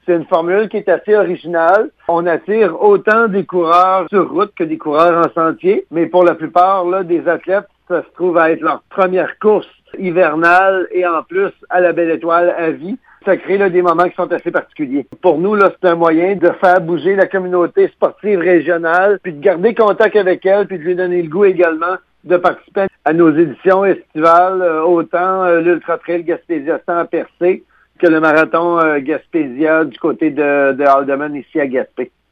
C'est une formule qui est assez originale. On attire autant des coureurs sur route que des coureurs en sentier, mais pour la plupart là, des athlètes, ça se trouve à être leur première course hivernale et en plus à la Belle Étoile à vie. Ça crée là, des moments qui sont assez particuliers. Pour nous, là, c'est un moyen de faire bouger la communauté sportive régionale, puis de garder contact avec elle, puis de lui donner le goût également de participer à nos éditions estivales, autant l'Ultra Trail Gaspésia 100 Percé que le marathon Gaspésia du côté de Haldimand ici à Gaspé.